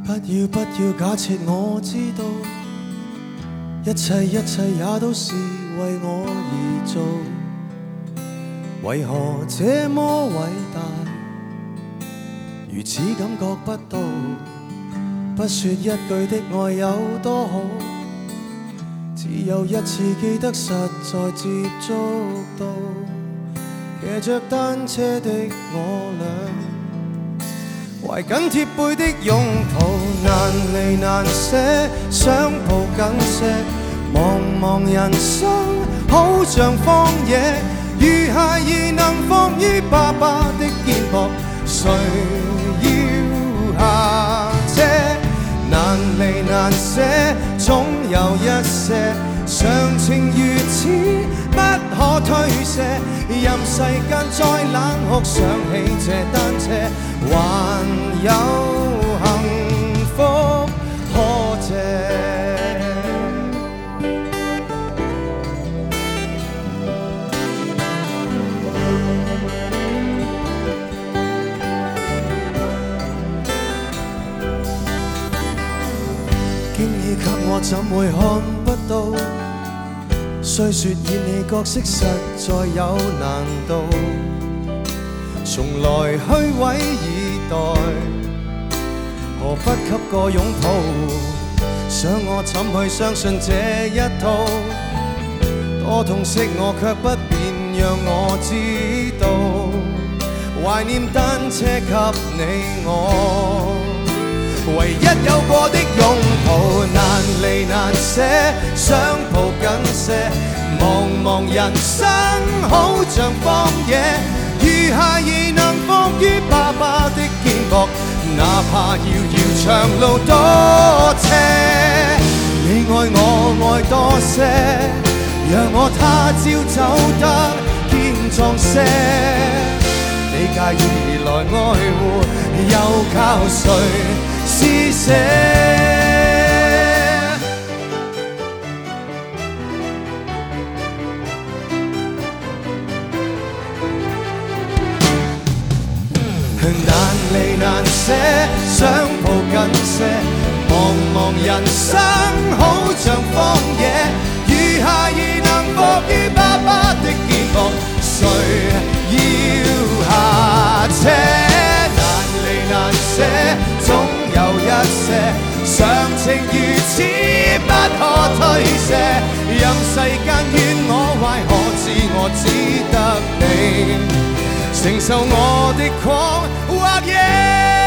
不要假設我知道，一切也都是為我而做。為何這麼偉大，如此感覺不到？不說一句的愛有多好，只有一次記得實在接觸到。騎着單車的我倆，懷緊貼背的擁抱，難離難捨，想抱緊些。茫茫人生好像荒野，如孩兒能放於爸爸的肩膊，誰要下車？難離難捨，總有一些常情如此不可推卸。任世間再冷酷，想起這單車，還有幸福可借。經已給我，怎會看不到？雖說演你角色實在有難度，從來虛偽以待，何不給個擁抱？想我怎去相信這一套？多痛惜我卻不便讓我知道，懷念單車給你我。唯一有過的擁抱，難離難捨，想抱緊些。茫茫人生好像荒野，如孩兒能放於爸爸的肩膊，哪怕遙遙長路多斜。你愛我愛多些，讓我他朝走得堅壯些。你介意來愛護，又靠誰施捨？難離難捨，想抱緊些。茫茫人生好像荒野，如孩兒能伏於爸爸的肩膊，誰要下車？難離難捨，總有一些常情如此不可推卸。任世間怨我壞，可知我只得你承受我的狂或野。